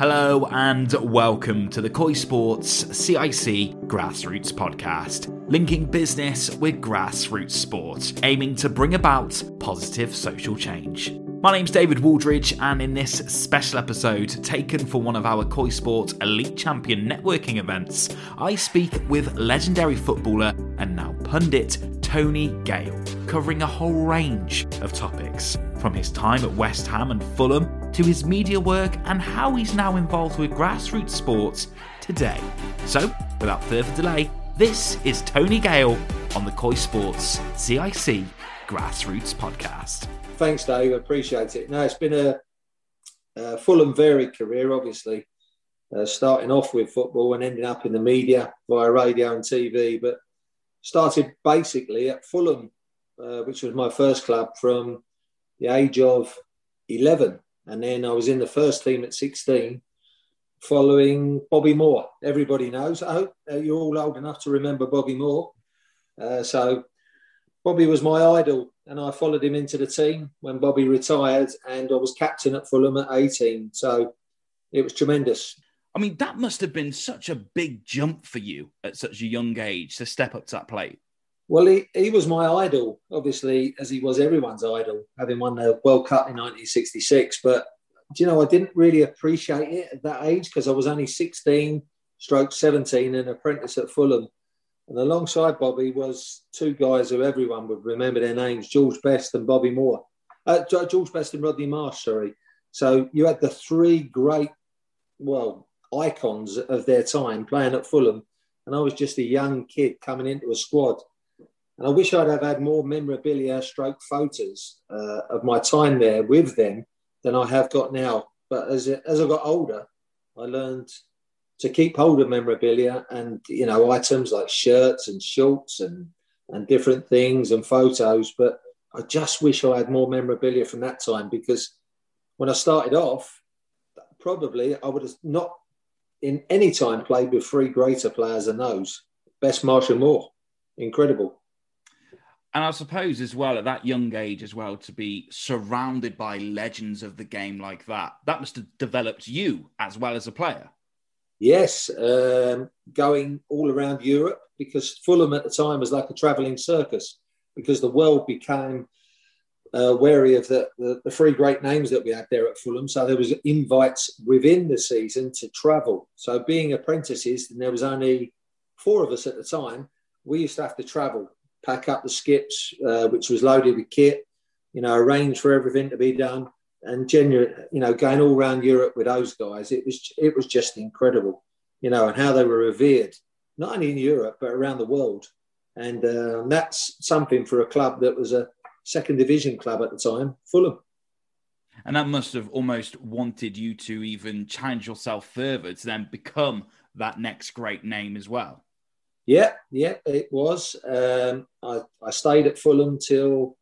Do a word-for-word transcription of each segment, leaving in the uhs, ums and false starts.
Hello and welcome to the Koi Sports C I C Grassroots Podcast, linking business with grassroots sport, aiming to bring about positive social change. My name's David Wooldridge, and in this special episode, taken for one of our Koi Sport Elite Champion networking events, I speak with legendary footballer and now pundit Tony Gale, covering a whole range of topics, from his time at West Ham and Fulham to his media work and how he's now involved with grassroots sports today. So, without further delay, this is Tony Gale on the Koi Sports C I C Grassroots Podcast. Thanks, Dave. I appreciate it. No, it's been a, a full and varied career, obviously, uh, starting off with football and ending up in the media via radio and T V, but started basically at Fulham, uh, which was my first club from the age of eleven. And then I was in the first team at sixteen, following Bobby Moore. Everybody knows. I hope uh, you're all old enough to remember Bobby Moore. Uh, so Bobby was my idol, and I followed him into the team when Bobby retired, and I was captain at Fulham at eighteen. So it was tremendous. I mean, that must have been such a big jump for you at such a young age to step up to that plate. Well, he, he was my idol, obviously, as he was everyone's idol, having won the World Cup in nineteen sixty-six. But, do you know, I didn't really appreciate it at that age because I was only sixteen, stroke seventeen, and apprentice at Fulham. And alongside Bobby was two guys who everyone would remember their names, George Best and Bobby Moore. Uh, George Best and Rodney Marsh, sorry. So you had the three great, well, icons of their time playing at Fulham. And I was just a young kid coming into a squad. And I wish I'd have had more memorabilia stroke photos uh, of my time there with them than I have got now. But as, as I got older, I learned to keep hold of memorabilia and, you know, items like shirts and shorts and, and different things and photos. But I just wish I had more memorabilia from that time, because when I started off, probably I would have not in any time played with three greater players than those. Best, Marsh and Moore. Incredible. And I suppose as well, at that young age as well, to be surrounded by legends of the game like that, that must have developed you as well as a player. Yes, um, going all around Europe, because Fulham at the time was like a travelling circus, because the world became uh, wary of the, the, the three great names that we had there at Fulham. So there was invites within the season to travel. So being apprentices, and there was only four of us at the time, we used to have to travel. Pack up the skips, uh, which was loaded with kit, you know, arrange for everything to be done, and genuine, you know, going all around Europe with those guys, it was it was just incredible, you know, and how they were revered, not only in Europe but around the world, and uh, that's something for a club that was a second division club at the time, Fulham. And that must have almost wanted you to even challenge yourself further to then become that next great name as well. Yeah, yeah, it was. Um, I, I stayed at Fulham till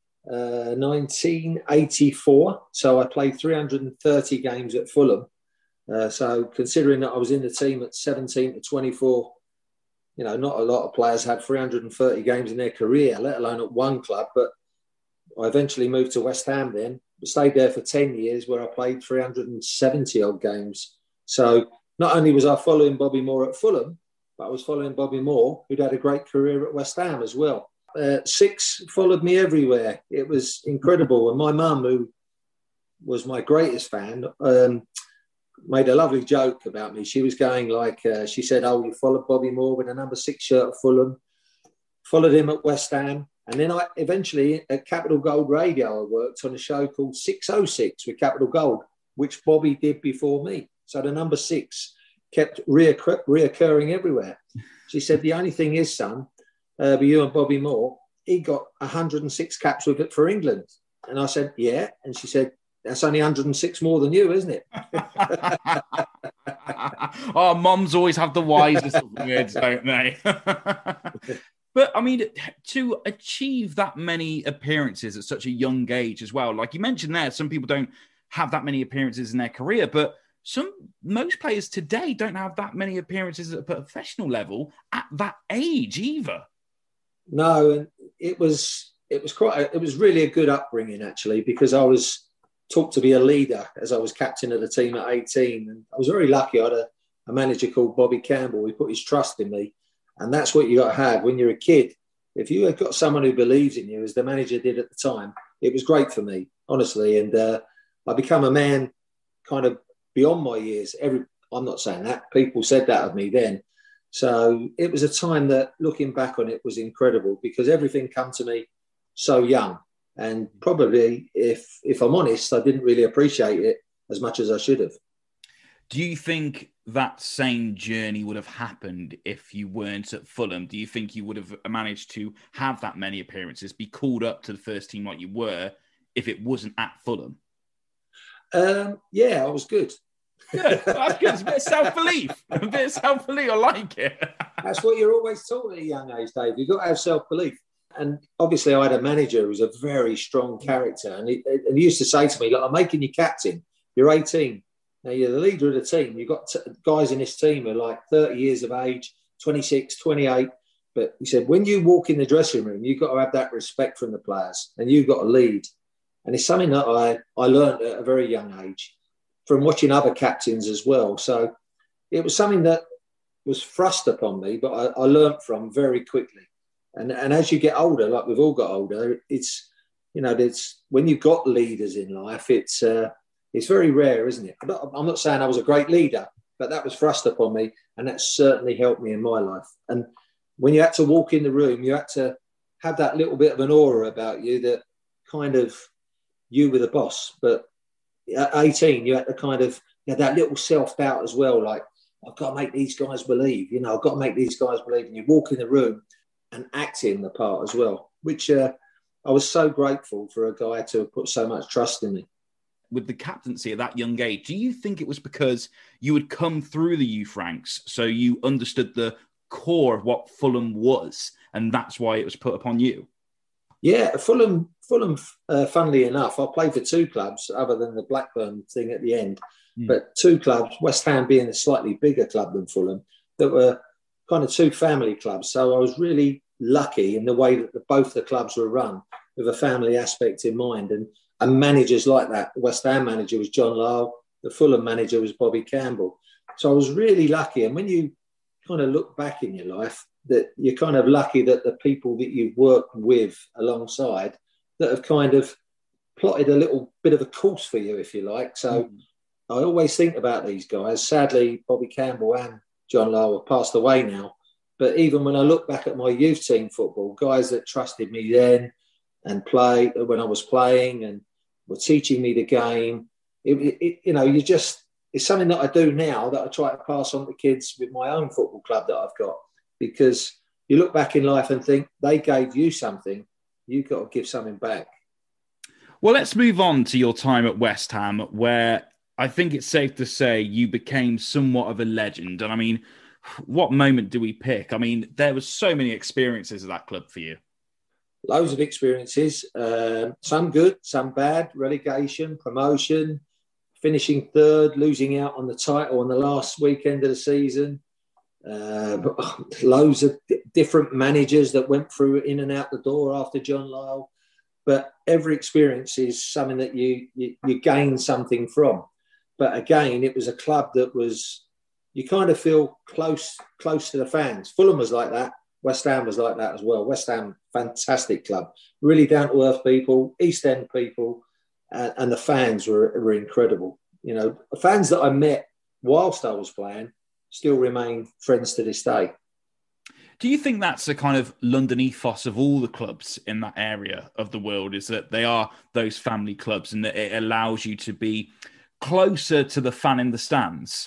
uh, nineteen eighty-four. So I played three hundred thirty games at Fulham. Uh, so considering that I was in the team at seventeen to twenty-four, you know, not a lot of players had three hundred thirty games in their career, let alone at one club. But I eventually moved to West Ham then. Stayed there for ten years where I played three hundred seventy odd games. So not only was I following Bobby Moore at Fulham, I was following Bobby Moore, who'd had a great career at West Ham as well. Uh, six followed me everywhere. It was incredible. And my mum, who was my greatest fan, um, made a lovely joke about me. She was going like, uh, she said, oh, you followed Bobby Moore with a number six shirt at Fulham, followed him at West Ham. And then I eventually, at Capital Gold Radio, I worked on a show called six oh six with Capital Gold, which Bobby did before me. So the number six kept reoccur- reoccurring everywhere. She said, the only thing is, son, uh, but you and Bobby Moore, he got one hundred six caps with it for England. And I said, yeah. And she said, that's only one hundred six more than you, isn't it? Oh, moms always have the wisest words, don't they? But, I mean, to achieve that many appearances at such a young age as well, like you mentioned there, some people don't have that many appearances in their career, but Some most players today don't have that many appearances at a professional level at that age either. No, and it was it was quite a, it was really a good upbringing actually, because I was taught to be a leader as I was captain of the team at eighteen. And I was very lucky. I had a, a manager called Bobby Campbell. He put his trust in me. And that's what you got to have when you're a kid. If you have got someone who believes in you, as the manager did at the time, it was great for me, honestly. And uh, I become a man kind of beyond my years. Every I'm not saying that. People said that of me then. So it was a time that, looking back on it, was incredible because everything came to me so young. And probably, if if I'm honest, I didn't really appreciate it as much as I should have. Do you think that same journey would have happened if you weren't at Fulham? Do you think you would have managed to have that many appearances, be called up to the first team like you were, if it wasn't at Fulham? Um, yeah, I was good. Good. That's good. It's a bit of self-belief. A bit of self-belief. I like it. That's what you're always taught at a young age, Dave. You've got to have self-belief. And obviously I had a manager who was a very strong character. And he, and he used to say to me, look, I'm making you captain. You're eighteen. Now, you're the leader of the team. You've got t- guys in this team who are like thirty years of age, twenty-six, twenty-eight. But he said, when you walk in the dressing room, you've got to have that respect from the players and you've got to lead. And it's something that I, I learned at a very young age from watching other captains as well. So it was something that was thrust upon me, but I, I learned from very quickly. And, and as you get older, like we've all got older, it's, you know, it's when you've got leaders in life, it's, uh, it's very rare, isn't it? I'm not, I'm not saying I was a great leader, but that was thrust upon me, and that certainly helped me in my life. And when you had to walk in the room, you had to have that little bit of an aura about you that kind of you were the boss. But at eighteen, you had to kind of you had that little self-doubt as well, like, I've got to make these guys believe, you know, I've got to make these guys believe. And you walk in the room and act in the part as well, which uh, I was so grateful for a guy to have put so much trust in me. With the captaincy at that young age, do you think it was because you had come through the youth ranks, so you understood the core of what Fulham was, and that's why it was put upon you? Yeah, Fulham, Fulham. Uh, funnily enough, I played for two clubs other than the Blackburn thing at the end, mm. but two clubs, West Ham being a slightly bigger club than Fulham, that were kind of two family clubs. So I was really lucky in the way that the, both the clubs were run with a family aspect in mind. And And managers like that. The West Ham manager was John Lyall. The Fulham manager was Bobby Campbell. So I was really lucky. And when you kind of look back in your life, that you're kind of lucky that the people that you've worked with alongside that have kind of plotted a little bit of a course for you, if you like. So mm. I always think about these guys. Sadly, Bobby Campbell and John Lyall have passed away now. But even when I look back at my youth team football, guys that trusted me then and play when I was playing and were teaching me the game. It, it, you know, you just, it's something that I do now that I try to pass on to kids with my own football club that I've got, because you look back in life and think they gave you something, you've got to give something back. Well, let's move on to your time at West Ham, where I think it's safe to say you became somewhat of a legend. And I mean, what moment do we pick? I mean, there were so many experiences at that club for you. Loads of experiences, uh, some good, some bad, relegation, promotion, finishing third, losing out on the title on the last weekend of the season. Uh, loads of d- different managers that went through in and out the door after John Lyall. But every experience is something that you, you, you gain something from. But again, it was a club that was, you kind of feel close, close to the fans. Fulham was like that. West Ham was like that as well. West Ham, fantastic club. Really down-to-earth people, East End people, and, and the fans were, were incredible. You know, the fans that I met whilst I was playing still remain friends to this day. Do you think that's a kind of London ethos of all the clubs in that area of the world, is that they are those family clubs and that it allows you to be closer to the fan in the stands?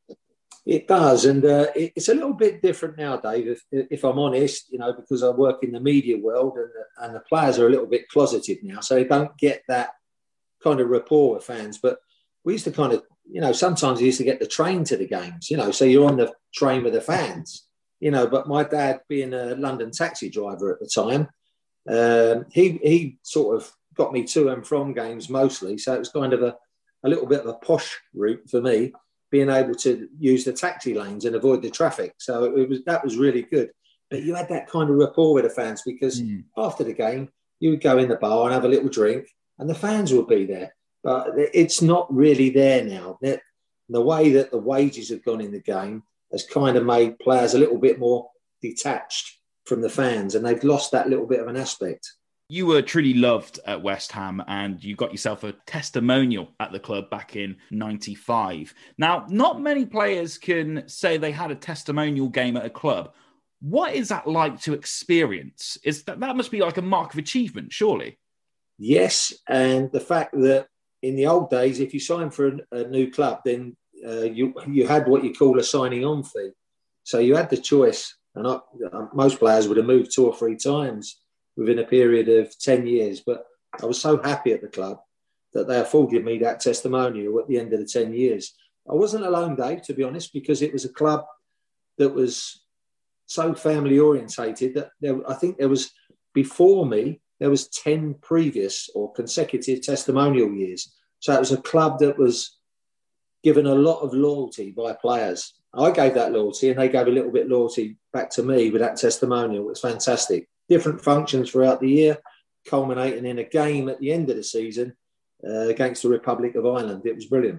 It does, and uh, it, it's a little bit different now, Dave, if, if I'm honest, you know, because I work in the media world and the, and the players are a little bit closeted now, so they don't get that kind of rapport with fans. But we used to kind of, you know, sometimes we used to get the train to the games, you know, so you're on the train with the fans, you know, but my dad being a London taxi driver at the time, um, he, he sort of got me to and from games mostly, so it was kind of a, a little bit of a posh route for me, being able to use the taxi lanes and avoid the traffic. So it was that was really good. But you had that kind of rapport with the fans because mm. after the game, you would go in the bar and have a little drink and the fans would be there. but it's not really there now. The way that the wages have gone in the game has kind of made players a little bit more detached from the fans, and they've lost that little bit of an aspect. You were truly loved at West Ham, and you got yourself a testimonial at the club back in ninety-five. Now, not many players can say they had a testimonial game at a club. What is that like to experience? Is that, that must be like a mark of achievement, surely? Yes, and the fact that in the old days, if you signed for a, a new club, then uh, you you had what you call a signing on fee. So you had the choice, and I, most players would have moved two or three times within a period of ten years. But I was so happy at the club that they afforded me that testimonial at the end of the ten years. I wasn't alone, Dave, to be honest, because it was a club that was so family orientated that there, I think there was, before me, there was ten previous or consecutive testimonial years. So it was a club that was given a lot of loyalty by players. I gave that loyalty, and they gave a little bit of loyalty back to me with that testimonial. It was fantastic. Different functions throughout the year, culminating in a game at the end of the season uh, against the Republic of Ireland. It was brilliant.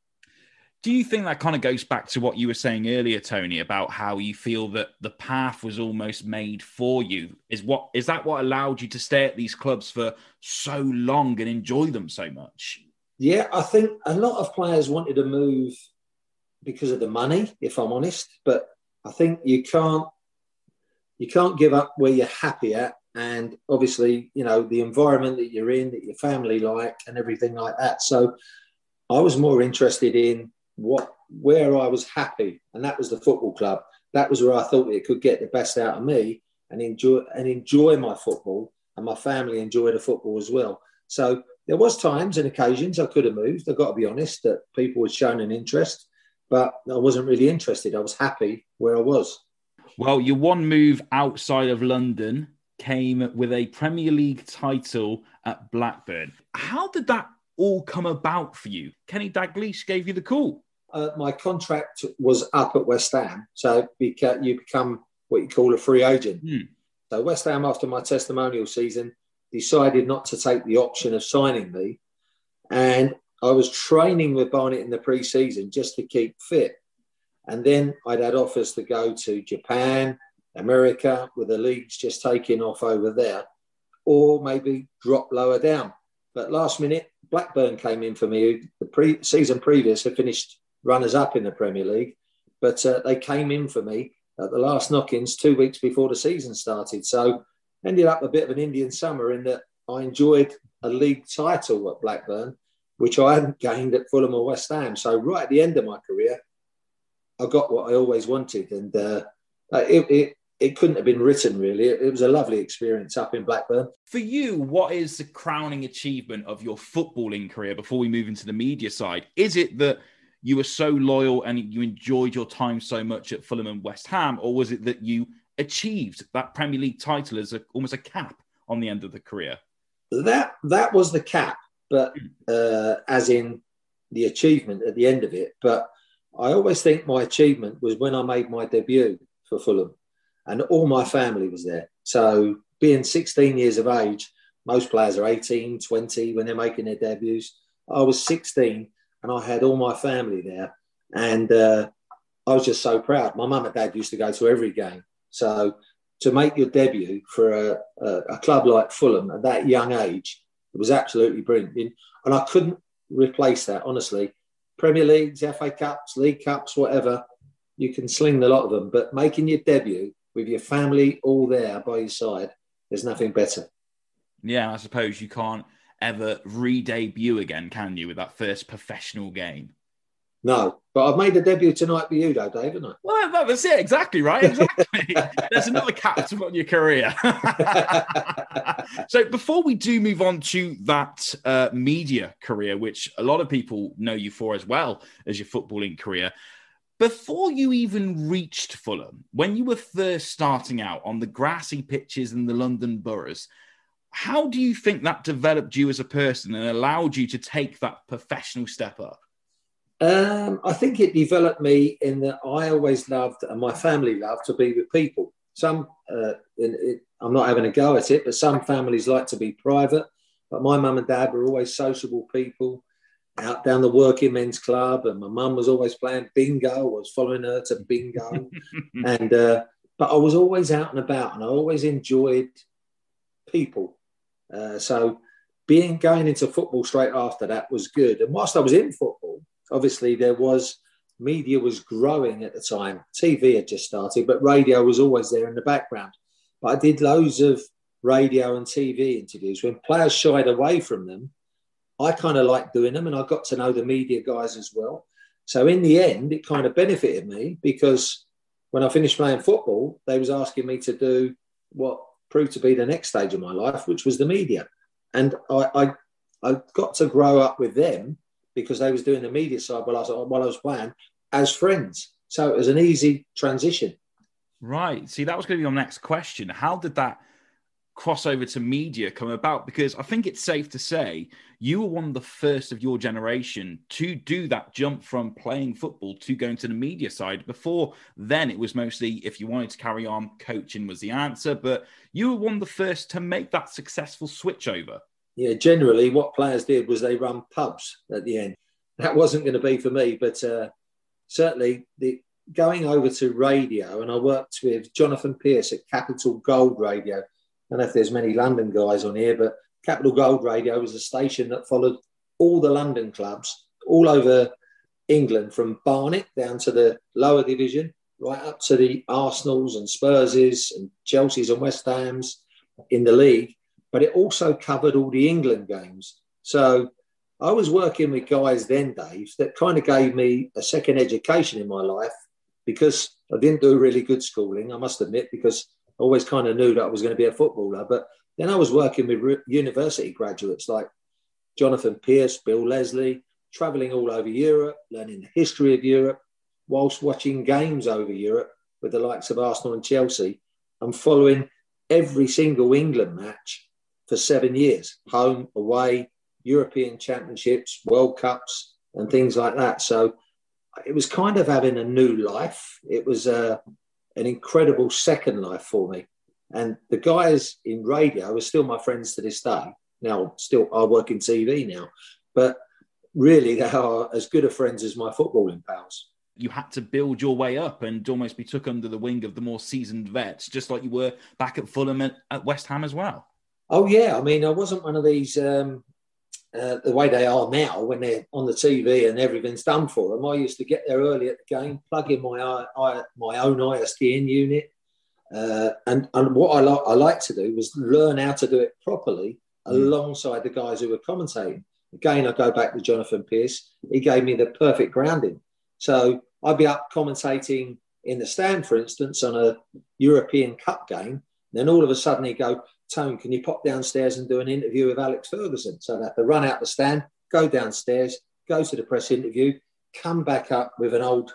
Do you think that kind of goes back to what you were saying earlier, Tony, about how you feel that the path was almost made for you? Is what is that what allowed you to stay at these clubs for so long and enjoy them so much? Yeah, I think a lot of players wanted to move because of the money, if I'm honest. But I think you can't you can't give up where you're happy at, and obviously, you know, the environment that you're in, that your family like, and everything like that. So I was more interested in what where I was happy, and that was the football club. That was where I thought it could get the best out of me and enjoy and enjoy my football, and my family enjoy the football as well. So there was times and occasions I could have moved. I've got to be honest, that people had shown an interest, but I wasn't really interested. I was happy where I was. Well, your one move outside of London came with a Premier League title at Blackburn. How did that all come about for you? Kenny Dalglish gave you the call. Uh, my contract was up at West Ham, so you become what you call a free agent. Hmm. So West Ham, after my testimonial season, decided not to take the option of signing me, and I was training with Barnet in the pre-season just to keep fit. And then I'd had offers to go to Japan, America, with the leagues just taking off over there, or maybe drop lower down. But last minute, Blackburn came in for me. The pre- season previous had finished runners-up in the Premier League, but uh, they came in for me at the last knock-ins two weeks before the season started. So ended up a bit of an Indian summer in that I enjoyed a league title at Blackburn, which I hadn't gained at Fulham or West Ham. So right at the end of my career, I got what I always wanted, and uh, it, it it couldn't have been written, really. It, it was a lovely experience up in Blackburn. For you, what is the crowning achievement of your footballing career before we move into the media side? Is it that you were so loyal and you enjoyed your time so much at Fulham and West Ham, or was it that you achieved that Premier League title as a, almost a cap on the end of the career? That that was the cap, but uh, as in the achievement at the end of it. But I always think my achievement was when I made my debut for Fulham, and all my family was there. So being sixteen years of age, most players are eighteen, twenty when they're making their debuts. I was sixteen and I had all my family there. And uh, I was just so proud. My mum and dad used to go to every game. So to make your debut for a, a, a club like Fulham at that young age, it was absolutely brilliant. And I couldn't replace that, honestly. Premier Leagues, F A Cups, League Cups, whatever, you can sling a lot of them. But making your debut with your family all there by your side, there's nothing better. Yeah, I suppose you can't ever re-debut again, can you, with that first professional game? No, but I've made a debut tonight for you, though, Dave, haven't I? Well, that was it. Exactly, right? Exactly. There's another cap to put in your career. So before we do move on to that uh, media career, which a lot of people know you for as well as your footballing career, before you even reached Fulham, when you were first starting out on the grassy pitches in the London boroughs, how do you think that developed you as a person and allowed you to take that professional step up? Um, I think it developed me in that I always loved, and my family loved, to be with people. Some, uh, in, it, I'm not having a go at it, but some families like to be private. But my mum and dad were always sociable people. out down the working men's club, and my mum was always playing bingo. I was following her to bingo. and uh, But I was always out and about, and I always enjoyed people. Uh, so being going into football straight after that was good. And whilst I was in football, obviously there was, media was growing at the time. T V had just started, but radio was always there in the background. But I did loads of radio and T V interviews. When players shied away from them, I kind of liked doing them, and I got to know the media guys as well. So in the end, it kind of benefited me, because when I finished playing football, they was asking me to do what proved to be the next stage of my life, which was the media. And I, I, I got to grow up with them, because they was doing the media side while I was, while I was playing, as friends. So it was an easy transition. Right. See, that was going to be your next question. How did that crossover to media come about? Because I think it's safe to say you were one of the first of your generation to do that jump from playing football to going to the media side. Before then, it was mostly, if you wanted to carry on, coaching was the answer, but you were one of the first to make that successful switch over. Yeah, generally what players did was they run pubs at the end. That wasn't going to be for me, but uh, certainly the going over to radio, and I worked with Jonathan Pearce at Capital Gold Radio. I don't know if there's many London guys on here, but Capital Gold Radio was a station that followed all the London clubs all over England, from Barnet down to the lower division, right up to the Arsenals and Spurses and Chelseas and West Hams in the league. But it also covered all the England games. So I was working with guys then, Dave, that kind of gave me a second education in my life, because I didn't do really good schooling, I must admit, because I always kind of knew that I was going to be a footballer. But then I was working with re- university graduates like Jonathan Pearce, Bill Leslie, travelling all over Europe, learning the history of Europe, whilst watching games over Europe with the likes of Arsenal and Chelsea, and following every single England match for seven years, home, away, European Championships, World Cups, and things like that. So it was kind of having a new life. It was uh, an incredible second life for me. And the guys in radio are still my friends to this day. Now, still, I work in T V now, but really they are as good of friends as my footballing pals. You had to build your way up and almost be took under the wing of the more seasoned vets, just like you were back at Fulham and at West Ham as well. Oh, yeah. I mean, I wasn't one of these, um, uh, the way they are now when they're on the T V and everything's done for them. I used to get there early at the game, plug in my I, I, my own I S D N unit. Uh, and, and what I, li- I like to do was learn how to do it properly mm. alongside the guys who were commentating. Again, I go back to Jonathan Pearce. He gave me the perfect grounding. So I'd be up commentating in the stand, for instance, on a European Cup game. Then all of a sudden he'd go, Tone, can you pop downstairs and do an interview with Alex Ferguson? So I'd have to run out the stand, go downstairs, go to the press interview, come back up with an old...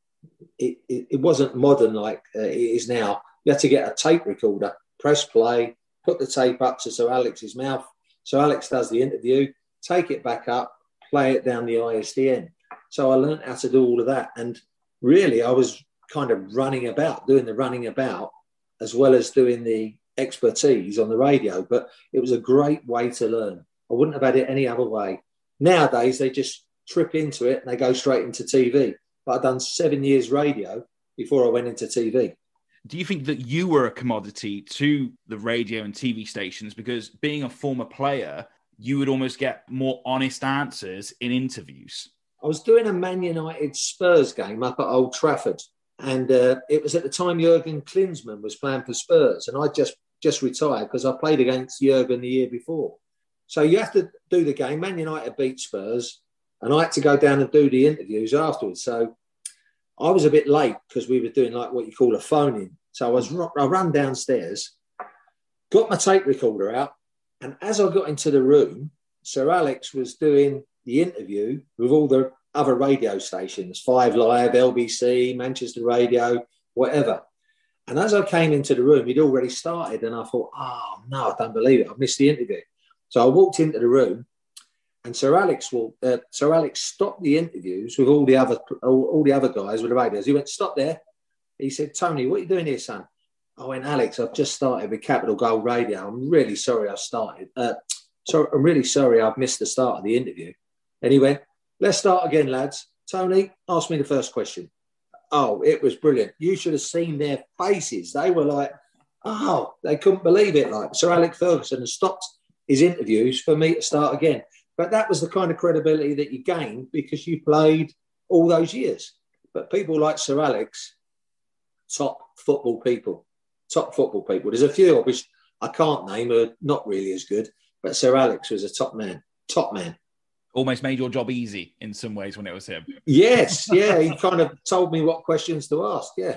It, it, it wasn't modern like uh, it is now. You had to get a tape recorder, press play, put the tape up to Sir Alex's mouth. So Alex does the interview, take it back up, play it down the I S D N. So I learned how to do all of that. And really, I was kind of running about, doing the running about, as well as doing the expertise on the radio. But it was a great way to learn. I wouldn't have had it any other way. Nowadays, they just trip into it and they go straight into T V. But I've done seven years radio before I went into T V. Do you think that you were a commodity to the radio and T V stations? Because being a former player, you would almost get more honest answers in interviews. I was doing a Man United Spurs game up at Old Trafford. And uh, it was at the time Jurgen Klinsmann was playing for Spurs. And I just, just retired because I played against Jurgen the year before. So you have to do the game. Man United beat Spurs. And I had to go down and do the interviews afterwards. So I was a bit late because we were doing like what you call a phone-in. So I was I ran downstairs, got my tape recorder out. And as I got into the room, Sir Alex was doing the interview with all the other radio stations, Five Live, L B C, Manchester Radio, whatever. And as I came into the room, he'd already started. And I thought, oh, no, I don't believe it. I missed the interview. So I walked into the room and Sir Alex walked, uh, Sir Alex stopped the interviews with all the other all, all the other guys with the radios. He went, stop there. He said, Tony, what are you doing here, son? I went, Alex, I've just started with Capital Gold Radio. I'm really sorry I started. Uh, so I'm really sorry I've missed the start of the interview. And he went, let's start again, lads. Tony, ask me the first question. Oh, it was brilliant. You should have seen their faces. They were like, oh, they couldn't believe it. Like Sir Alex Ferguson has stopped his interviews for me to start again. But that was the kind of credibility that you gained because you played all those years. But people like Sir Alex, top football people, top football people. There's a few of which I can't name who are not really as good, but Sir Alex was a top man, top man. Almost made your job easy in some ways when it was him. Yes, yeah. He kind of told me what questions to ask, yeah.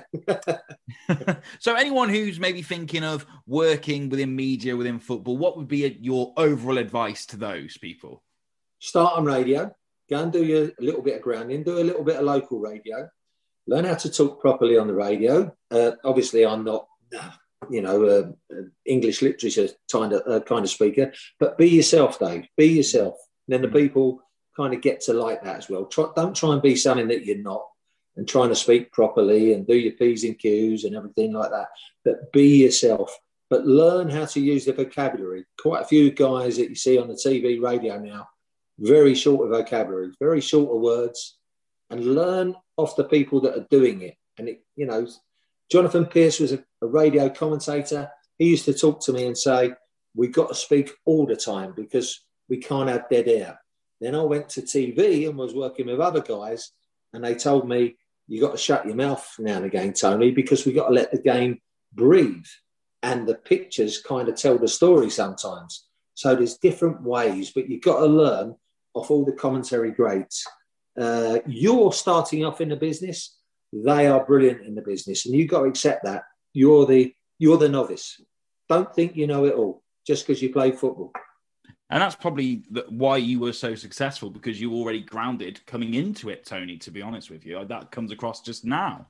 So anyone who's maybe thinking of working within media, within football, what would be your overall advice to those people? Start on radio. Go and do your, a little bit of grounding. Do a little bit of local radio. Learn how to talk properly on the radio. Uh, obviously, I'm not, you know, uh, English literature kind of, uh, kind of speaker, but be yourself, Dave. Be yourself. And then the people kind of get to like that as well. Try, don't try and be something that you're not and trying to speak properly and do your P's and Q's and everything like that. But be yourself. But learn how to use the vocabulary. Quite a few guys that you see on the T V, radio now, very short of vocabulary, very short of words, and learn off the people that are doing it. And, it, you know, Jonathan Pearce was a, a radio commentator. He used to talk to me and say, we've got to speak all the time because we can't have dead air. Then I went to T V and was working with other guys, and they told me, you got to shut your mouth now and again, Tony, because we got to let the game breathe. And the pictures kind of tell the story sometimes. So there's different ways, but you've got to learn off all the commentary greats. Uh, you're starting off in the business. They are brilliant in the business, and you've got to accept that. You're the, you're the novice. Don't think you know it all just because you play football. And that's probably the, why you were so successful, because you were already grounded coming into it, Tony, to be honest with you. That comes across just now.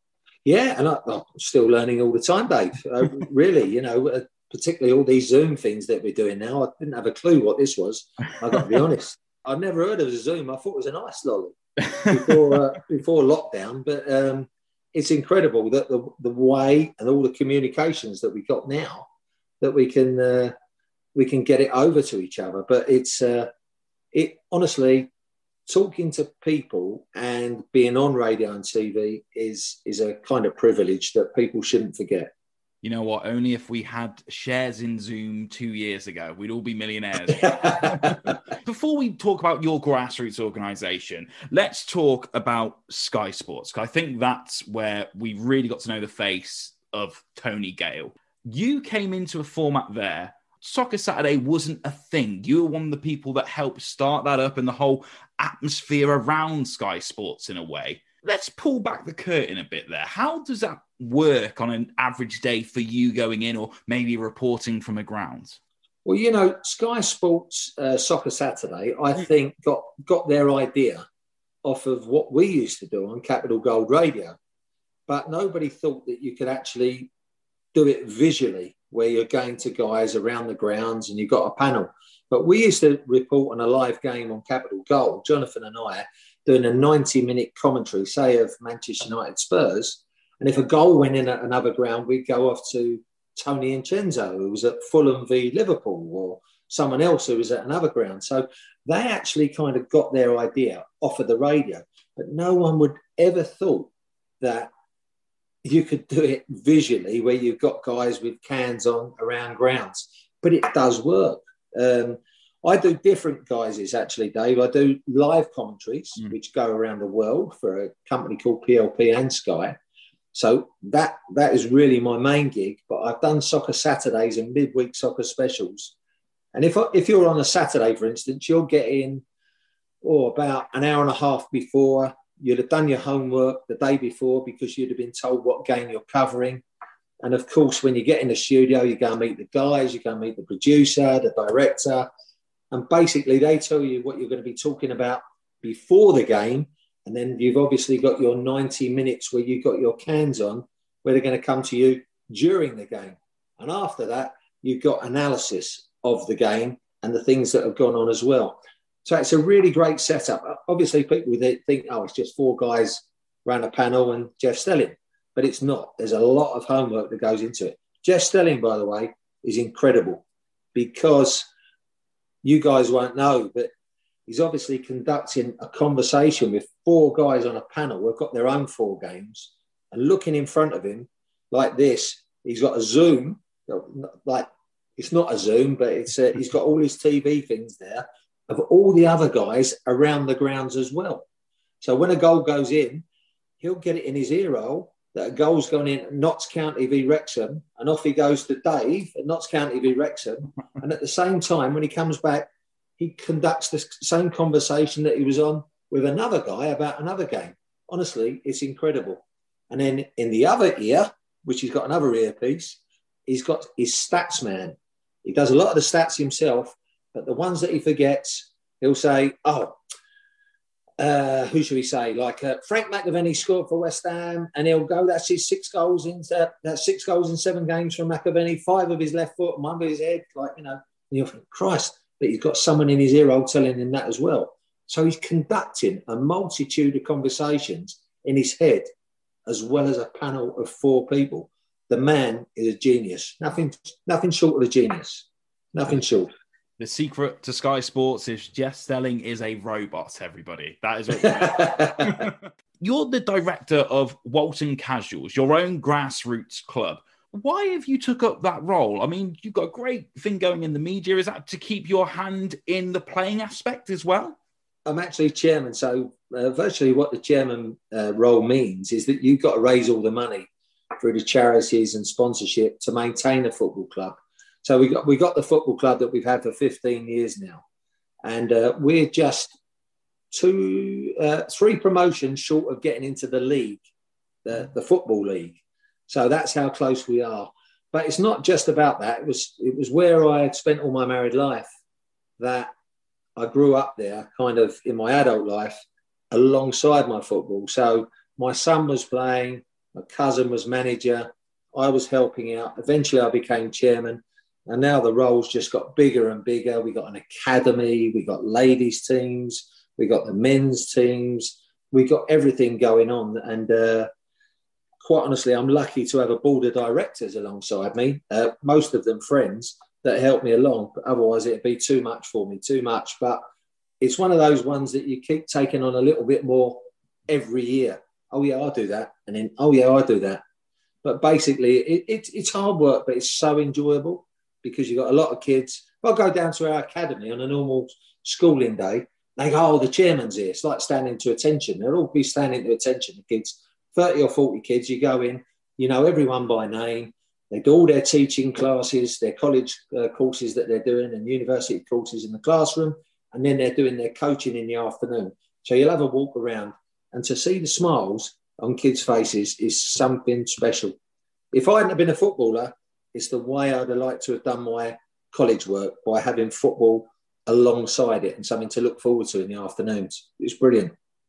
Yeah, and I, I'm still learning all the time, Dave. Uh, really, you know, uh, particularly all these Zoom things that we're doing now. I didn't have a clue what this was. I've got to be honest. I've never heard of a Zoom. I thought it was an ice lolly before, uh, before lockdown. But um, it's incredible that the, the way and all the communications that we got now, that we can... Uh, we can get it over to each other. But it's, uh, it honestly, talking to people and being on radio and T V is, is a kind of privilege that people shouldn't forget. You know what? Only if we had shares in Zoom two years ago, we'd all be millionaires. Before we talk about your grassroots organisation, let's talk about Sky Sports. I think that's where we really got to know the face of Tony Gale. You came into a format there. Soccer Saturday wasn't a thing. You were one of the people that helped start that up and the whole atmosphere around Sky Sports in a way. Let's pull back the curtain a bit there. How does that work on an average day for you going in or maybe reporting from a ground? Well, you know, Sky Sports uh, Soccer Saturday, I think, got, got their idea off of what we used to do on Capital Gold Radio. But nobody thought that you could actually do it visually, where you're going to guys around the grounds and you've got a panel. But we used to report on a live game on Capital Gold, Jonathan and I, doing a ninety-minute commentary, say, of Manchester United Spurs. And if a goal went in at another ground, we'd go off to Tony Incenzo, who was at Fulham v Liverpool, or someone else who was at another ground. So they actually kind of got their idea off of the radio. But no one would ever thought that you could do it visually, where you've got guys with cans on around grounds. But it does work. Um, I do different guises, actually, Dave. I do live commentaries, mm. which go around the world for a company called P L P and Sky. So that that is really my main gig. But I've done Soccer Saturdays and midweek soccer specials. And if if you're on a Saturday, for instance, you'll get in oh, about an hour and a half before. You'd have done your homework the day before because you'd have been told what game you're covering. And, of course, when you get in the studio, you go and meet the guys, you go and meet the producer, the director. And basically they tell you what you're going to be talking about before the game. And then you've obviously got your ninety minutes where you've got your cans on, where they're going to come to you during the game. And after that, you've got analysis of the game and the things that have gone on as well. So it's a really great setup. Obviously, people think, oh, it's just four guys around a panel and Jeff Stelling. But it's not. There's a lot of homework that goes into it. Jeff Stelling, by the way, is incredible because you guys won't know, but he's obviously conducting a conversation with four guys on a panel who've got their own four games, and looking in front of him like this. He's got a Zoom, like it's not a Zoom, but it's a, he's got all his T V things there of all the other guys around the grounds as well. So when a goal goes in, he'll get it in his ear roll that a goal's gone in at Notts County v Wrexham, and off he goes to Dave at Notts County v Wrexham. And at the same time, when he comes back, he conducts the same conversation that he was on with another guy about another game. Honestly, it's incredible. And then in the other ear, which he's got another earpiece, he's got his stats man. He does a lot of the stats himself, but the ones that he forgets, he'll say, oh, uh, who should we say? Like uh, Frank McAvenny scored for West Ham, and he'll go, that's his six goals in, uh, that's six goals in seven games from McAvenny, five of his left foot and one with his head. Like, you know, and you'll think, Christ, but he's got someone in his ear hole telling him that as well. So he's conducting a multitude of conversations in his head, as well as a panel of four people. The man is a genius. Nothing, nothing short of a genius. Nothing short. The secret to Sky Sports is Jeff Stelling is a robot, everybody. That is what You're the director of Walton Casuals, your own grassroots club. Why have you took up that role? I mean, you've got a great thing going in the media. Is that to keep your hand in the playing aspect as well? I'm actually chairman, so uh, virtually what the chairman uh, role means is that you've got to raise all the money through the charities and sponsorship to maintain a football club. So we got we got the football club that we've had for fifteen years now, and uh, we're just two, uh, three promotions short of getting into the league, the, the football league. So that's how close we are. But it's not just about that. It was it was where I had spent all my married life that I grew up there, kind of in my adult life, alongside my football. So my son was playing, my cousin was manager, I was helping out. Eventually I became chairman, and now the roles just got bigger and bigger. We got an academy, we got ladies teams, we got the men's teams, we got everything going on. And uh, quite honestly, I'm lucky to have a board of directors alongside me, uh, most of them friends, that help me along, but otherwise it'd be too much for me, too much. But it's one of those ones that you keep taking on a little bit more every year. Oh yeah, I'll do that. And then, oh yeah, I'll do that. But basically it, it, it's hard work, but it's so enjoyable because you've got a lot of kids. If I go down to our academy on a normal schooling day, they go, oh, the chairman's here. It's like standing to attention. They'll all be standing to attention, the kids, thirty or forty kids. You go in, you know everyone by name. They do all their teaching classes, their college uh, courses that they're doing and university courses in the classroom, and then they're doing their coaching in the afternoon. So you'll have a walk around, and to see the smiles on kids' faces is something special. If I hadn't have been a footballer, it's the way I'd have liked to have done my college work, by having football alongside it and something to look forward to in the afternoons. It's brilliant.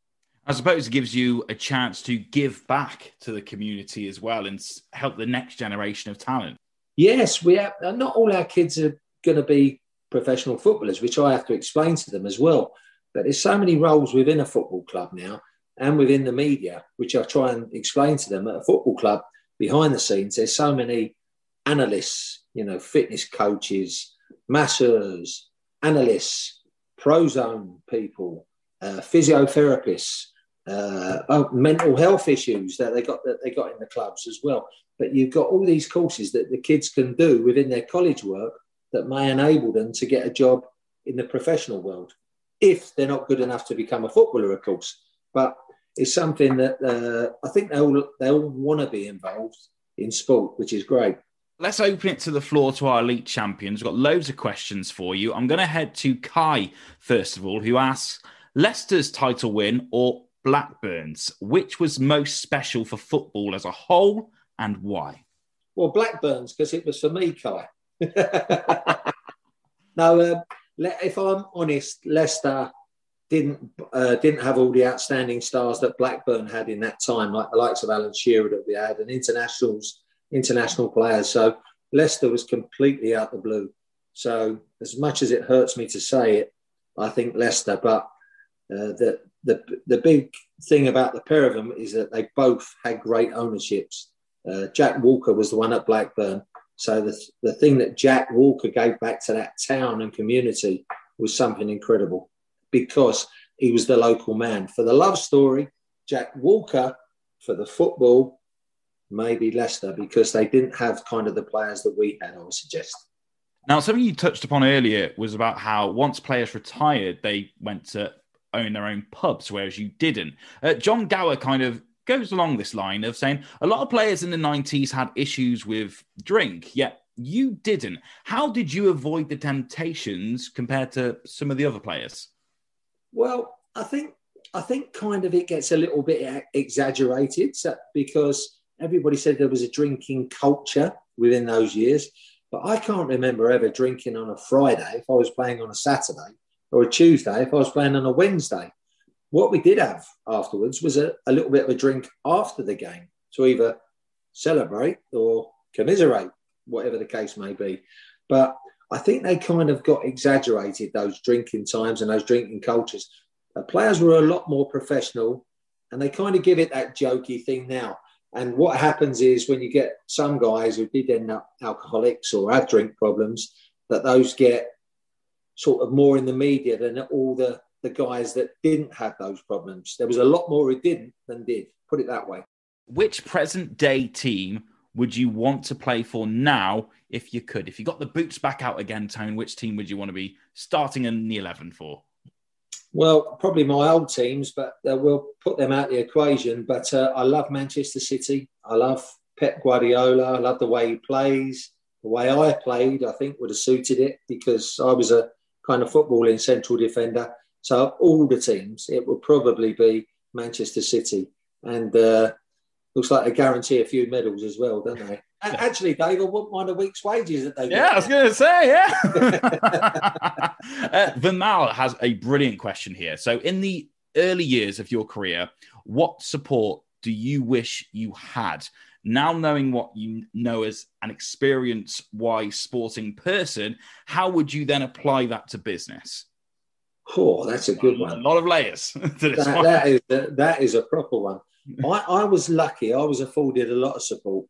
I suppose it gives you a chance to give back to the community as well and help the next generation of talent. Yes, we have. Not all our kids are going to be professional footballers, which I have to explain to them as well. But there's so many roles within a football club now and within the media, which I try and explain to them. At a football club, behind the scenes, there's so many analysts, you know, fitness coaches, masseurs, analysts, prozone people, uh, physiotherapists, Uh, oh, mental health issues that they got that they got in the clubs as well. But you've got all these courses that the kids can do within their college work that may enable them to get a job in the professional world, if they're not good enough to become a footballer, of course. But it's something that uh, I think they all they all want to be involved in sport, which is great. Let's open it to the floor to our elite champions. We've got loads of questions for you. I'm going to head to Kai first of all, who asks, Leicester's title win or Blackburn's, which was most special for football as a whole and why? Well, Blackburn's, because it was for me, Kai. No, uh, if I'm honest, Leicester didn't uh, didn't have all the outstanding stars that Blackburn had in that time, like the likes of Alan Shearer that we had, and internationals, international players. So Leicester was completely out the blue. So as much as it hurts me to say it, I think Leicester, but uh, the The, the big thing about the pair of them is that they both had great ownerships. Uh, Jack Walker was the one at Blackburn. So the, the thing that Jack Walker gave back to that town and community was something incredible. because he was the local man. For the love story, Jack Walker. For the football, maybe Leicester, because they didn't have kind of the players that we had, I would suggest. Now, something you touched upon earlier was about how once players retired, they went to own their own pubs, whereas you didn't. Uh, John Gower kind of goes along this line of saying a lot of players in the nineties had issues with drink, yet you didn't. How did you avoid the temptations compared to some of the other players? Well, I think I think kind of it gets a little bit exaggerated because everybody said there was a drinking culture within those years. But I can't remember ever drinking on a Friday if I was playing on a Saturday, or a Tuesday if I was playing on a Wednesday. What we did have afterwards was a, a little bit of a drink after the game to either celebrate or commiserate, whatever the case may be. But I think they kind of got exaggerated, those drinking times and those drinking cultures. The players were a lot more professional, and they kind of give it that jokey thing now. And what happens is when you get some guys who did end up alcoholics or have drink problems, that those get sort of more in the media than all the, the guys that didn't have those problems. There was a lot more who didn't than did, put it that way. Which present day team would you want to play for now if you could? If you got the boots back out again, Tone, which team would you want to be starting in the eleven for? Well, probably my old teams, but uh, we'll put them out the equation. But uh, I love Manchester City. I love Pep Guardiola. I love the way he plays. The way I played, I think, would have suited it because I was a kind of footballing central defender. So all the teams, it would probably be Manchester City. And uh, looks like they guarantee a few medals as well, don't they? Actually, Dave, I wouldn't mind a week's wages that they get. Yeah, I was going to say, yeah. uh, Vimal has a brilliant question here. So in the early years of your career, what support do you wish you had? Now knowing what you know as an experience-wise sporting person, how would you then apply that to business? Oh, that's a good one. A lot of layers to this that, one. That is, that is a proper one. I, I was lucky. I was afforded a lot of support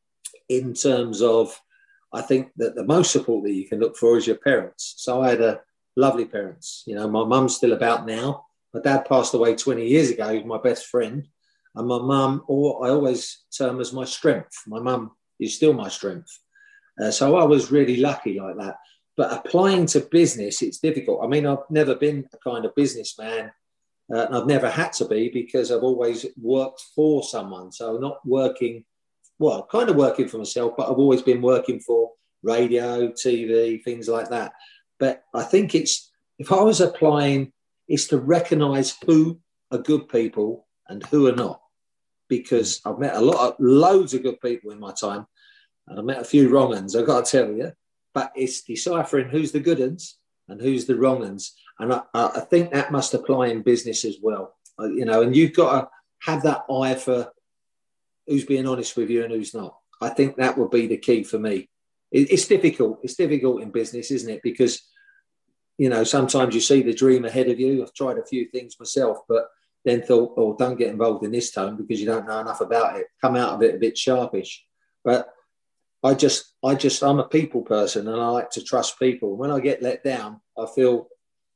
in terms of, I think that the most support that you can look for is your parents. So I had a lovely parents. You know, my mum's still about now. My dad passed away twenty years ago. He was my best friend. And my mum, or I always term as my strength. My mum is still my strength. Uh, so I was really lucky like that. But applying to business, it's difficult. I mean, I've never been a kind of businessman. Uh, and I've never had to be because I've always worked for someone. So not working, well, kind of working for myself, but I've always been working for radio, T V, things like that. But I think it's, if I was applying, it's to recognise who are good people and who are not. Because I've met a lot of, loads of good people in my time, and I've met a few wrong uns, I've got to tell you. But it's deciphering who's the good uns and who's the wrong uns. And I, I think that must apply in business as well. Uh, you know, and you've got to have that eye for who's being honest with you and who's not. I think that would be the key for me. It, it's difficult. It's difficult in business, isn't it? Because, you know, sometimes you see the dream ahead of you. I've tried a few things myself, but then thought, oh, don't get involved in this, Tone, because you don't know enough about it. Come out of it a bit sharpish. But I just, I just, I'm a people person and I like to trust people. When I get let down, I feel,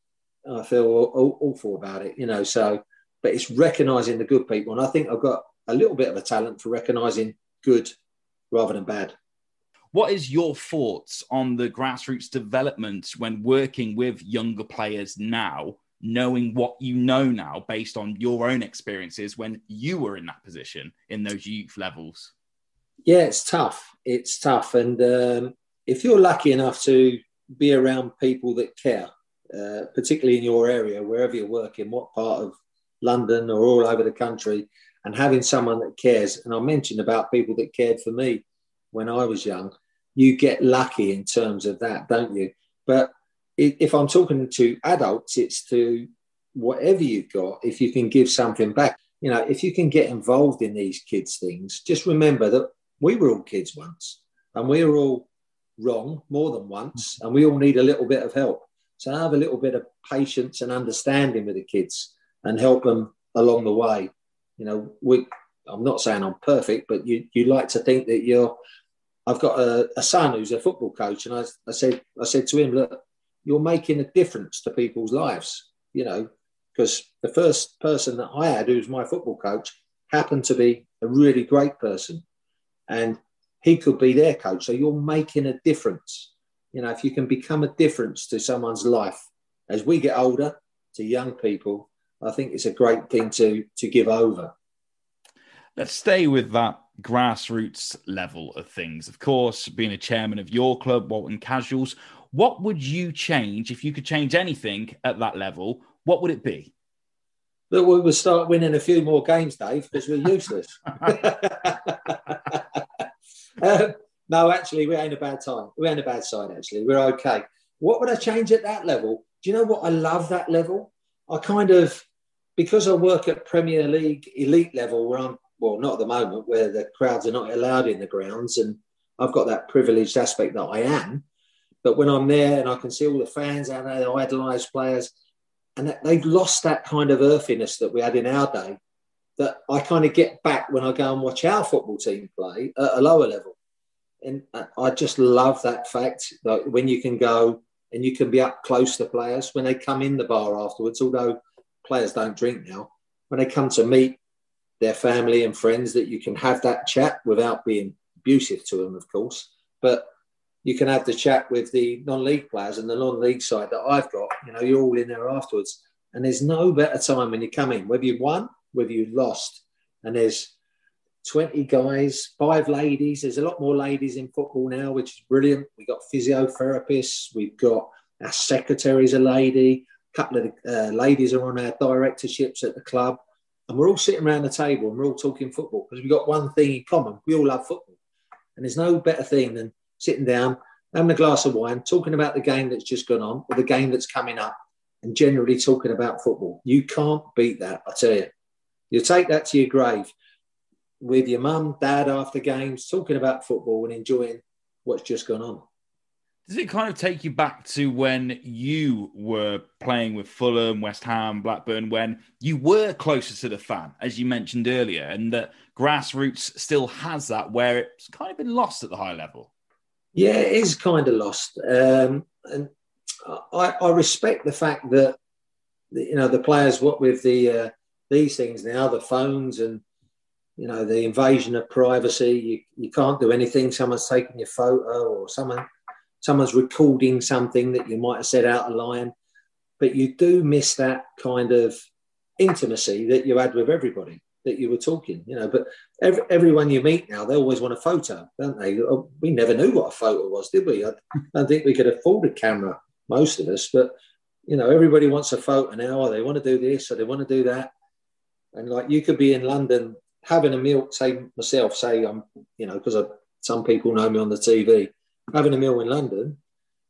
I feel awful about it, you know, so, but it's recognising the good people. And I think I've got a little bit of a talent for recognising good rather than bad. What is your thoughts on the grassroots development when working with younger players now, knowing what you know now based on your own experiences when you were in that position in those youth levels? Yeah, it's tough. It's tough. And um, if you're lucky enough to be around people that care, uh, particularly in your area, wherever you're working, what part of London or all over the country, and having someone that cares. And I mentioned about people that cared for me when I was young. You get lucky in terms of that, don't you? But if I'm talking to adults, it's to whatever you've got, if you can give something back. You know, if you can get involved in these kids' things, just remember that we were all kids once and we were all wrong more than once and we all need a little bit of help. So have a little bit of patience and understanding with the kids and help them along the way. You know, we, I'm not saying I'm perfect, but you, you like to think that you're, I've got a, a son who's a football coach. And I, I said, I said to him, look, you're making a difference to people's lives. you know, because the first person that I had, who was my football coach, happened to be a really great person. And he could be their coach. So you're making a difference. You know, if you can become a difference to someone's life, as we get older, to young people, I think it's a great thing to, to give over. Let's stay with that grassroots level of things. Of course, being a chairman of your club, Walton Casuals, what would you change if you could change anything at that level? What would it be? That we would start winning a few more games, Dave, because we're useless. um, no, actually, we ain't a bad time. We ain't a bad side, actually. We're okay. What would I change at that level? Do you know what? I love that level. I kind of, because I work at Premier League elite level, where I'm, well, not at the moment, where the crowds are not allowed in the grounds, and I've got that privileged aspect that I am. But when I'm there and I can see all the fans out there, they idolise players, and they've lost that kind of earthiness that we had in our day, that I kind of get back when I go and watch our football team play at a lower level. And I just love that fact that when you can go and you can be up close to players, when they come in the bar afterwards, although players don't drink now, when they come to meet their family and friends, that you can have that chat without being abusive to them, of course. But you can have the chat with the non-league players and the non-league side that I've got. You know, you're all in there afterwards. And there's no better time when you come in, whether you won, whether you lost. And there's twenty guys, five ladies. There's a lot more ladies in football now, which is brilliant. We've got physiotherapists. We've got our secretary's a lady. A couple of the, uh, ladies are on our directorships at the club. And we're all sitting around the table and we're all talking football because we've got one thing in common. We all love football. And there's no better thing than sitting down, having a glass of wine, talking about the game that's just gone on or the game that's coming up, and generally talking about football. You can't beat that, I tell you. You take that to your grave with your mum, dad after games, talking about football and enjoying what's just gone on. Does it kind of take you back to when you were playing with Fulham, West Ham, Blackburn, when you were closer to the fan, as you mentioned earlier, and that grassroots still has that where it's kind of been lost at the high level? Yeah, it is kind of lost. Um, and I, I respect the fact that, you know, the players, what with the uh, these things now, the phones and, you know, the invasion of privacy, you, you can't do anything. Someone's taking your photo or someone... someone's recording something that you might have said out of line, but you do miss that kind of intimacy that you had with everybody that you were talking, you know. But every, everyone you meet now, they always want a photo, don't they? We never knew what a photo was, did we? I don't think we could afford a camera, most of us, but, you know, everybody wants a photo now, or they want to do this, or they want to do that. And like, you could be in London having a meal, say myself, say I'm, you know, because some people know me on the T V, having a meal in London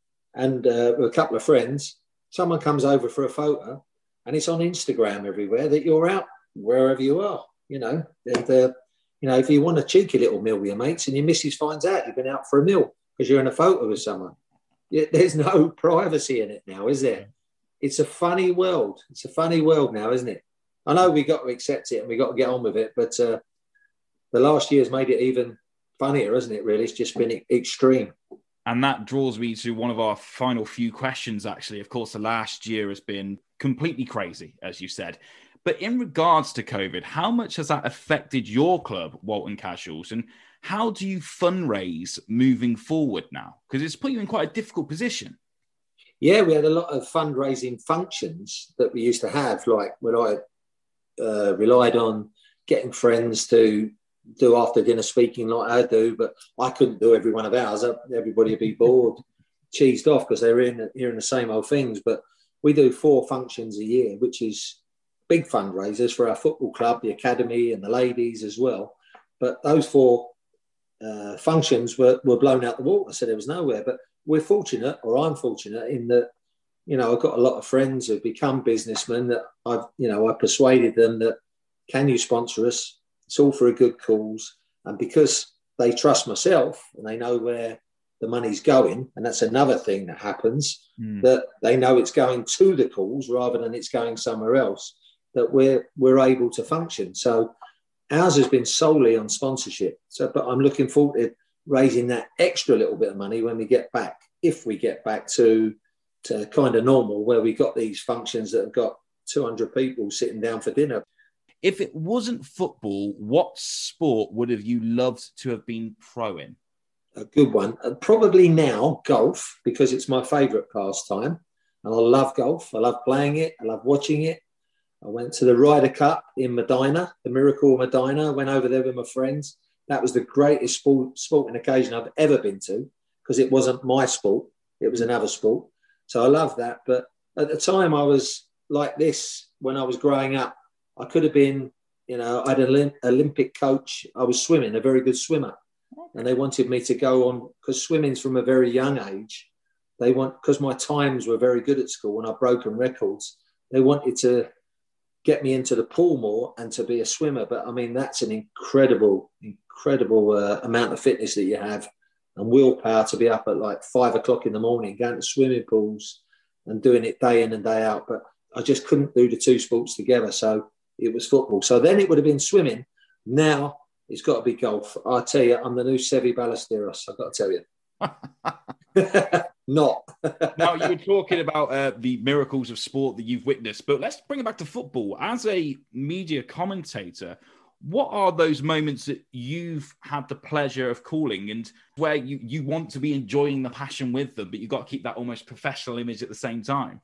and uh, with a couple of friends, someone comes over for a photo and it's on Instagram everywhere that you're out wherever you are, you know. And, uh, you know, if you want a cheeky little meal with your mates and your missus finds out you've been out for a meal because you're in a photo with someone, there's no privacy in it now, is there? It's a funny world. It's a funny world now, isn't it? I know we got to accept it and we got to get on with it, but uh, the last year's made it even funnier, isn't it, really? It's just been extreme. And that draws me to one of our final few questions, actually. Of course, the last year has been completely crazy, as you said. But in regards to COVID, how much has that affected your club, Walton Casuals? And how do you fundraise moving forward now? Because it's put you in quite a difficult position. Yeah, we had a lot of fundraising functions that we used to have, like when I uh, relied on getting friends to do after dinner speaking like I do, but I couldn't do every one of ours. Everybody would be bored, cheesed off because they're in, hearing the same old things. But we do four functions a year, which is big fundraisers for our football club, the academy and the ladies as well. But those four uh, functions were, were blown out the water, so there was nowhere. But we're fortunate, or I'm fortunate, in that, you know, I've got a lot of friends who've become businessmen that I've, you know, I persuaded them that, can you sponsor us? It's all for a good cause. And because they trust myself and they know where the money's going, and that's another thing that happens, mm. that they know it's going to the cause rather than it's going somewhere else, that we're we're able to function. So ours has been solely on sponsorship. So, but I'm looking forward to raising that extra little bit of money when we get back, if we get back to uh, kind of normal, where we got these functions that have got two hundred people sitting down for dinner. If it wasn't football, what sport would have you loved to have been pro in? A good one. Uh, probably now, golf, because it's my favourite pastime. And I love golf. I love playing it. I love watching it. I went to the Ryder Cup in Medina, the Miracle of Medina. I went over there with my friends. That was the greatest sport, sporting occasion I've ever been to, because it wasn't my sport. It was another sport. So I love that. But at the time I was like this, when I was growing up, I could have been, you know, I had an Olympic coach. I was swimming, a very good swimmer. And they wanted me to go on, because swimming's from a very young age. They want, because my times were very good at school and I've broken records, they wanted to get me into the pool more and to be a swimmer. But I mean, that's an incredible, incredible uh, amount of fitness that you have and willpower to be up at like five o'clock in the morning, going to swimming pools and doing it day in and day out. But I just couldn't do the two sports together. So it was football. So then it would have been swimming. Now it's got to be golf. I tell you, I'm the new Seve Ballesteros. I've got to tell you. Not. Now, you were talking about uh, the miracles of sport that you've witnessed, but let's bring it back to football. As a media commentator, what are those moments that you've had the pleasure of calling and where you, you want to be enjoying the passion with them, but you've got to keep that almost professional image at the same time?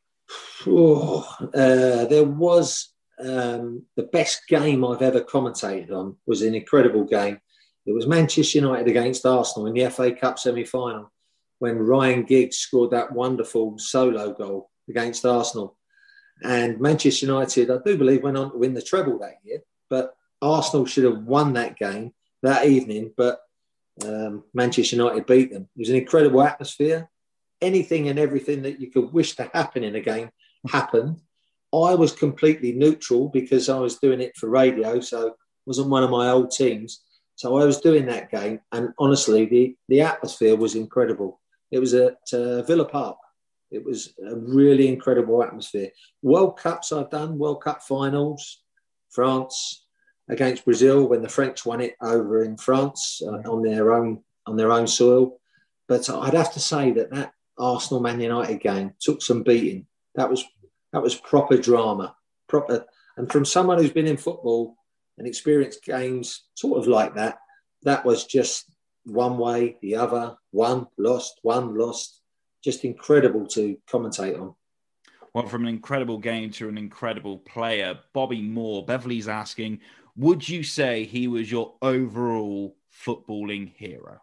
Oh, uh, there was um, the best game I've ever commentated on was an incredible game. It was Manchester United against Arsenal in the F A Cup semi-final, when Ryan Giggs scored that wonderful solo goal against Arsenal. And Manchester United, I do believe, went on to win the treble that year. But Arsenal should have won that game that evening, but um, Manchester United beat them. It was an incredible atmosphere. Anything and everything that you could wish to happen in a game happened. I was completely neutral because I was doing it for radio, so it wasn't one of my old teams. So I was doing that game, and honestly, the, the atmosphere was incredible. It was at uh, Villa Park. It was a really incredible atmosphere. World Cups I've done, World Cup finals, France against Brazil when the French won it over in France uh, on their own on their own soil. But I'd have to say that that Arsenal Man United game took some beating. That was that was proper drama, proper. And from someone who's been in football and experienced games sort of like that, that was just one way, the other, one lost, one lost. Just incredible to commentate on. Well, from an incredible game to an incredible player, Bobby Moore, Beverly's asking, would you say he was your overall footballing hero?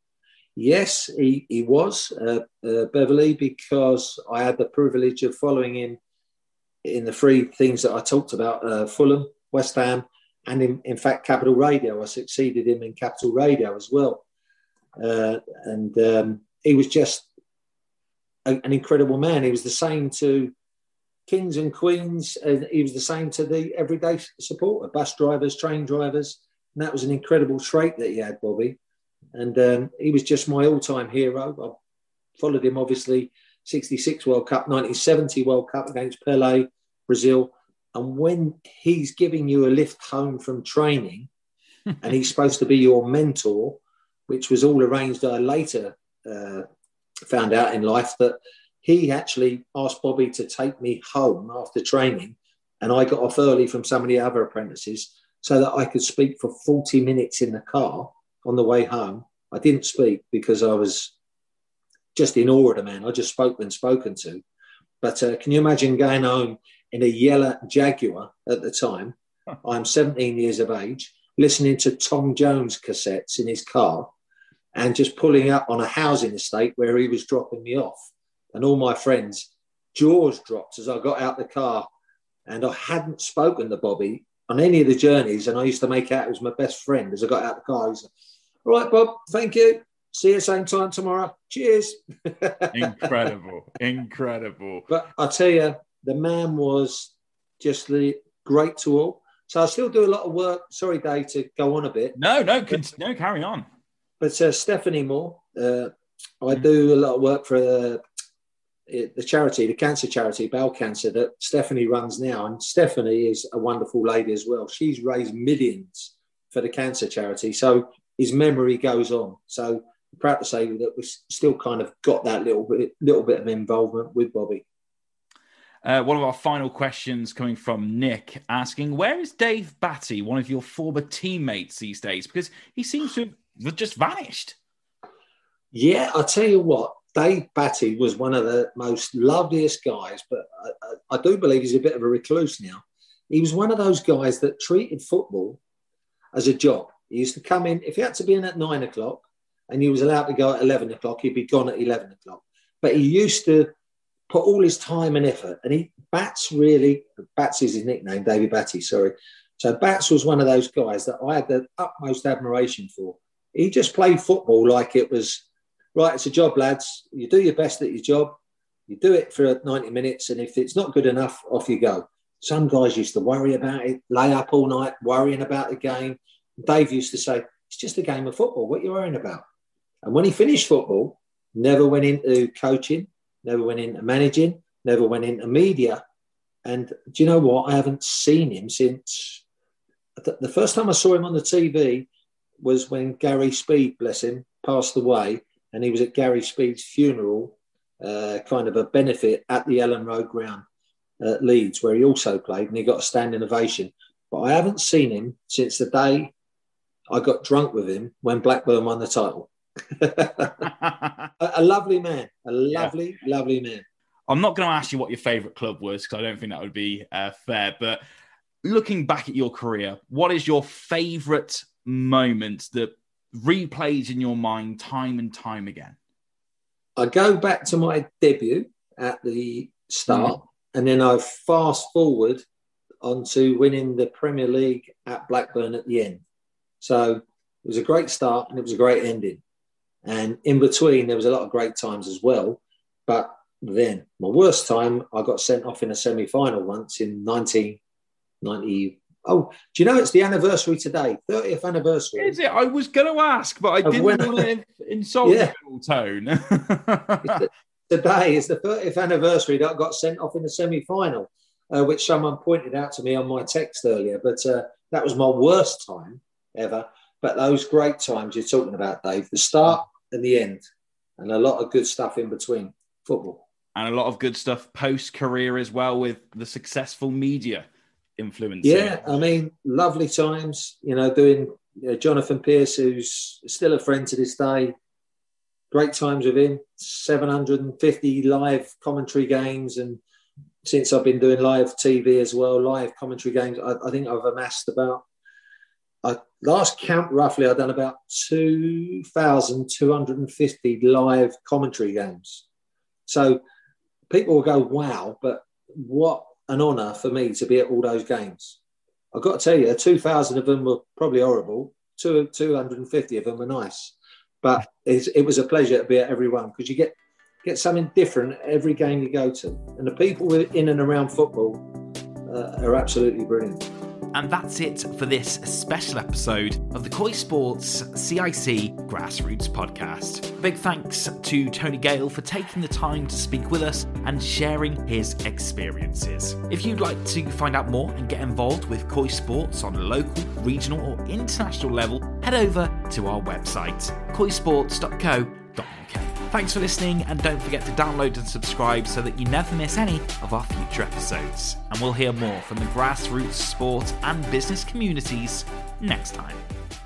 Yes, he, he was, uh, uh, Beverly, because I had the privilege of following him in the three things that I talked about, uh, Fulham, West Ham, and in, in fact, Capital Radio. I succeeded him in Capital Radio as well. Uh, and um, he was just a, an incredible man. He was the same to kings and queens, and he was the same to the everyday supporter, bus drivers, train drivers. And that was an incredible trait that he had, Bobby. And um, he was just my all-time hero. I followed him, obviously, sixty-six World Cup, nineteen seventy World Cup against Pelé, Brazil. And when he's giving you a lift home from training and he's supposed to be your mentor, which was all arranged, I later uh, found out in life that he actually asked Bobby to take me home after training, and I got off early from some of the other apprentices so that I could speak for forty minutes in the car on the way home. I didn't speak because I was just in awe of the man. I just spoke when spoken to. But uh, can you imagine going home in a yellow Jaguar at the time? I'm seventeen years of age, listening to Tom Jones cassettes in his car and just pulling up on a housing estate where he was dropping me off. And all my friends, jaws dropped as I got out the car. And I hadn't spoken to Bobby on any of the journeys. And I used to make out it was my best friend as I got out the car. He said, all right, Bob, thank you. See you same time tomorrow. Cheers. Incredible. Incredible. But I tell you, the man was just the great to all. So I still do a lot of work. Sorry, Dave, to go on a bit. No, no, but, no, carry on. But uh, Stephanie Moore, uh, I do a lot of work for uh, the charity, the cancer charity, Bowel Cancer, that Stephanie runs now. And Stephanie is a wonderful lady as well. She's raised millions for the cancer charity. So his memory goes on. So I'm proud to say that we've still kind of got that little bit, little bit of involvement with Bobby. Uh, one of our final questions coming from Nick asking, where is Dave Batty, one of your former teammates these days? Because he seems to have just vanished. Yeah, I'll tell you what, Dave Batty was one of the most loveliest guys, but I, I, I do believe he's a bit of a recluse now. He was one of those guys that treated football as a job. He used to come in, if he had to be in at nine o'clock and he was allowed to go at eleven o'clock, he'd be gone at eleven o'clock. But he used to put all his time and effort. And he, Bats really, Bats is his nickname, David Batty, sorry. So Bats was one of those guys that I had the utmost admiration for. He just played football like it was, right, it's a job, lads. You do your best at your job. You do it for ninety minutes. And if it's not good enough, off you go. Some guys used to worry about it, lay up all night, worrying about the game. Dave used to say, it's just a game of football. What are you worrying about? And when he finished football, never went into coaching, never went into managing, never went into media. And do you know what? I haven't seen him since... The first time I saw him on the T V was when Gary Speed, bless him, passed away. And he was at Gary Speed's funeral, uh, kind of a benefit at the Ellen Road ground at Leeds, where he also played, and he got a standing ovation. But I haven't seen him since the day I got drunk with him when Blackburn won the title. a, a lovely man, a lovely, yeah. lovely man. I'm not going to ask you what your favourite club was, because I don't think that would be uh, fair. But looking back at your career, what is your favourite moment that replays in your mind time and time again? I go back to my debut at the start, mm. and then I fast forward onto winning the Premier League at Blackburn at the end. So it was a great start and it was a great ending. And in between, there was a lot of great times as well. But then my worst time, I got sent off in a semi-final once in nineteen ninety. Oh, do you know it's the anniversary today? thirtieth anniversary. Is it? I was going to ask, but I didn't want to insult yeah. your tone. Today is the thirtieth anniversary that I got sent off in the semi-final, uh, which someone pointed out to me on my text earlier. But uh, that was my worst time ever. But those great times you're talking about, Dave, the start and the end, and a lot of good stuff in between football. And a lot of good stuff post-career as well with the successful media influence. Yeah, I mean, lovely times, you know, doing you know, Jonathan Pearce, who's still a friend to this day. Great times with him, seven hundred fifty live commentary games. And since I've been doing live T V as well, live commentary games, I, I think I've amassed about, I, last count roughly, I've done about two thousand two hundred fifty live commentary games. So people will go, wow, but what an honour for me to be at all those games. I've got to tell you, two thousand of them were probably horrible. Two, two hundred fifty of them were nice. But it's, it was a pleasure to be at every one because you get, get something different every game you go to. And the people in and around football uh, are absolutely brilliant. And that's it for this special episode of the Koi Sports C I C Grassroots Podcast. Big thanks to Tony Gale for taking the time to speak with us and sharing his experiences. If you'd like to find out more and get involved with Koi Sports on a local, regional or international level, head over to our website, koi sports dot co dot uk. Thanks for listening, and don't forget to download and subscribe so that you never miss any of our future episodes. And we'll hear more from the grassroots sport and business communities next time.